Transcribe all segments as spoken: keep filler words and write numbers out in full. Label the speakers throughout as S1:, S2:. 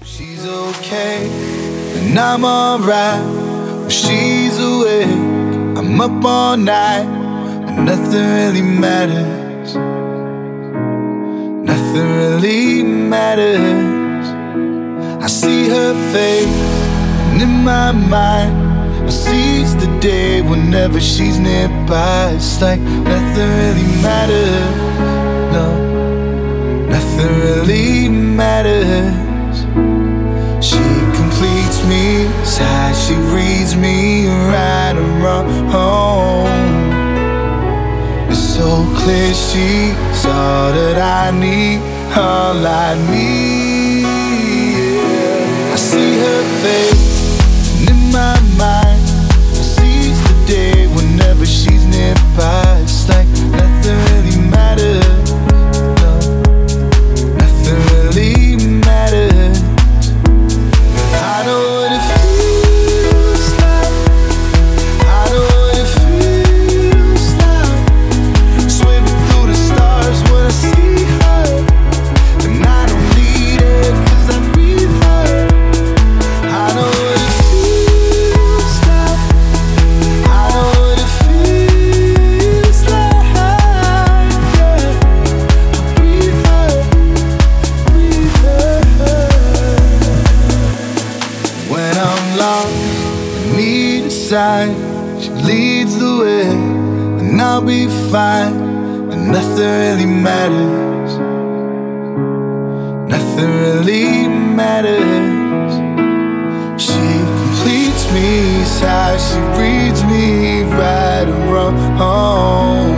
S1: She's okay, and I'm alright. When she's awake, I'm up all night, and nothing really matters. Nothing really matters. I see her face, and in my mind, I seize the day whenever she's nearby. It's like nothing really matters. No, nothing really matters. She completes me, inside she reads me right and wrong. It's so clear she's all that I need, all I need. Yeah. I see her face, and in my mind, I seize the day whenever she's nearby. It's like nothing really matters. No, nothing really matters. I know what it feels like. I know what it feels like. Swimming through the stars when I see her, and I don't need her 'cause I breathe her. I know what it feels like. I know what it feels like. Yeah, I breathe her, breathe her. When I'm lost, I need a sign. She leads the way, and I'll be fine. And nothing really matters. Nothing really matters. She completes me, it's how she reads me right and wrong.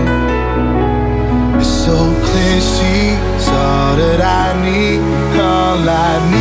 S1: It's so clear she's all that I need, all I need.